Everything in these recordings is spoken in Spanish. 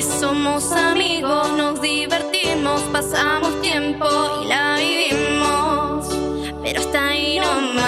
que somos amigos, nos divertimos, pasamos tiempo y la vivimos, pero hasta ahí nomás.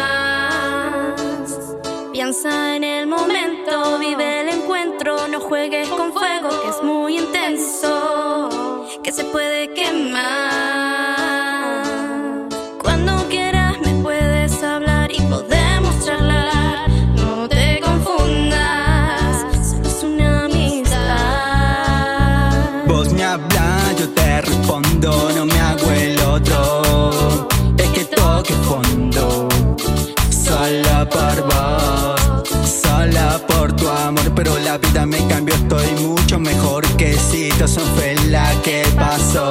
Piensa en el momento, vive el encuentro, no juegues con fuego que es muy intenso, que se puede quemar. Cuando quieras me puedes hablar y podemos charlar, no te confundas, solo es una amistad. Vos me hablas, yo te respondo, no me hago el otro, es que toque fondo, sola por vos, sola por tu amor. Pero la vida me cambió, estoy mucho mejor que situación fue la que pasó.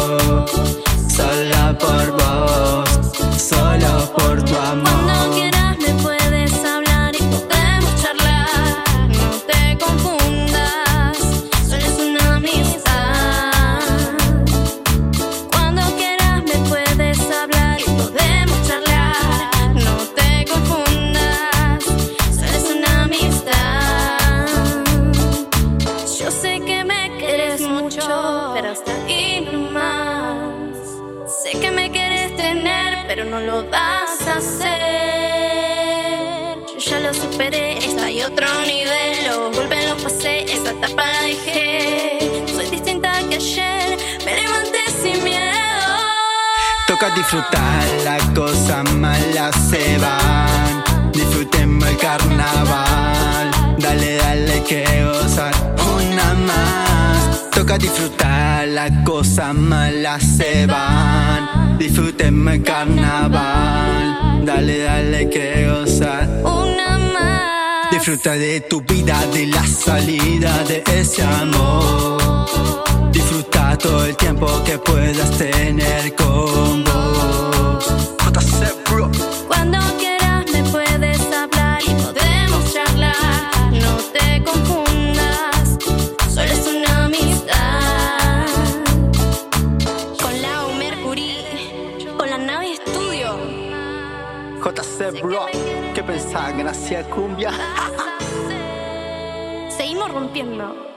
Sola por vos, solo por tu amor. Cuando quieras me puedes hablar y podemos charlar, no te confundas, solo es una amistad. Cuando quieras me puedes hablar y podemos charlar, no te confundas, solo es una amistad. Yo sé que me quieres mucho, pero hasta ahí nomás. Sé que me quieres tener, pero no lo vas a hacer. Yo ya lo superé, está hay otro nivel. Los golpes los pasé, esa etapa la dejé. Soy distinta que ayer, me levanté sin miedo. Toca disfrutar, las cosas malas se van. Disfrutemos el carnaval, dale, dale que gozar una más. Toca disfrutar, las cosas malas se van. Disfrutemos el carnaval, dale, dale que gozar una más. Disfruta de tu vida, de la salida de ese amor. Disfruta todo el tiempo que puedas tener con vos. JC Bro. Cuando quieras me puedes hablar y podemos charlar, no te confundas, solo es una amistad. Con Lau Mercury, con la nave estudio. JC Bro, ¿qué pensás que nacía cumbia? Seguimos rompiendo.